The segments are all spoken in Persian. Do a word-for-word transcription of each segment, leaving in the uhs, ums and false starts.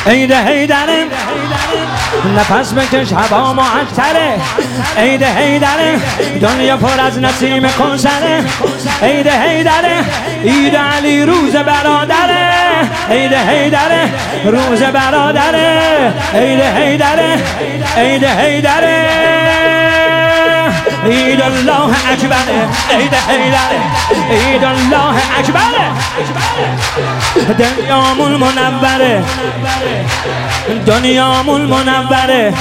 عید حیدره نفس بکش هوا معطره عید حیدره دنیا پر از نسیم کوثره عید حیدره عید علی روز برادره عید حیدره روز برادره عید حیدره عید حیدره عید الله اکبره عید حیدره عید الله اکبره دنیامون منوره دنیامون منوره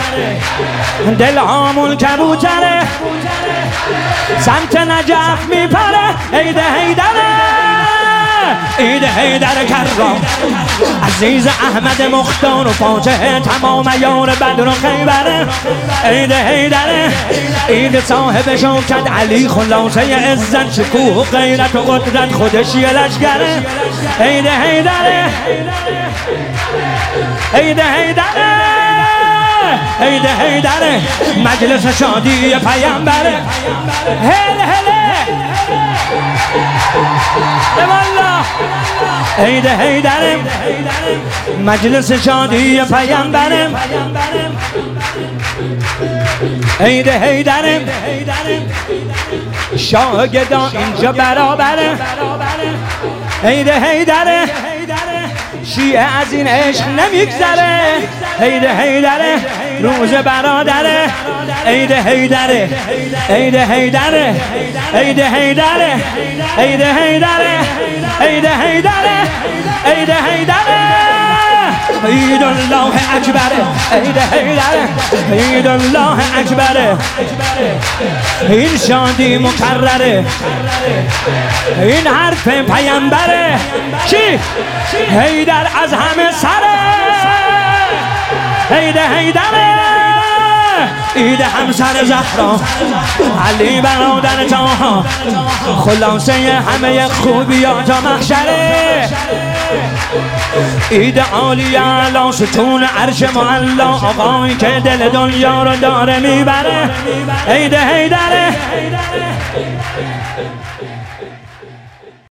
دلهامون کبوتره سمت نجف میپره عید حیدره عید حیدر کرام عزیز احمد مختار و فاتح تمام یار بدر و خیبره عید حیدره عید صاحب شوکت علی خلاصه عزت شکوه و غیرت و قدرت خودش یه لشکره عید حیدره عید حیدره عید حیدره مجلس شادی پیامبره هل هله والله عید حیدره مجلس شادی پیامبره عید حیدره شاگردا اینجا برابره عید حیدره شیعه از این عشق نمیگذره عید حیدره روز برادره عید حیدره عید حیدره عید حیدره عید حیدره عید حیدره عید حیدره عید الله اکبره عید حیدره عید الله اکبره این شادی مکرره این حرف پیامبره چی؟ حیدر از همه سره عید حیدره عید همسر زهرا علی برادر طاها خلاصه همه خوبیات و محشره عید عالی اعلی ستون عرش معلا آقایی که دل دنیا رو داره میبره عید حیدره